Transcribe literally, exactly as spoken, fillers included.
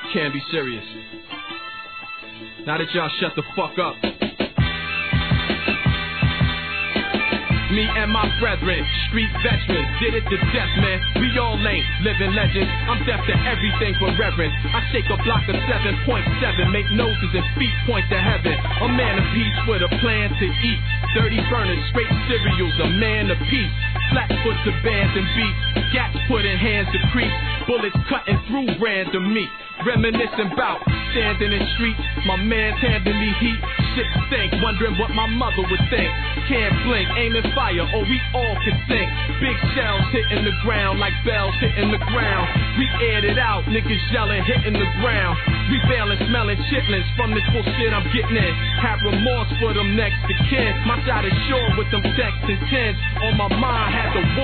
Can't be serious. Now that y'all shut the fuck up. Me and my brethren, street veterans, did it to death, man. We all ain't living legends. I'm deaf to everything for reverence. I shake a block of seven point seven, make noses and feet point to heaven. A man of peace with a plan to eat. Dirty burners, straight cereals, a man of peace. Flat foot to bands and beats. Gats put in hands to creep. Bullets cutting through random meat. Reminiscing about standing in streets. My man's handing me heat. Shit stink, wondering what my mother would think. Can't blink, aiming fire, or we all can sink. Big shells hitting the ground like bells hitting the ground. We aired it out, niggas yelling, hitting the ground. We bailing, smelling chitlins from this bullshit I'm getting in. Have remorse for them next to kin. My side is sure with them texts and tens. On my mind, had the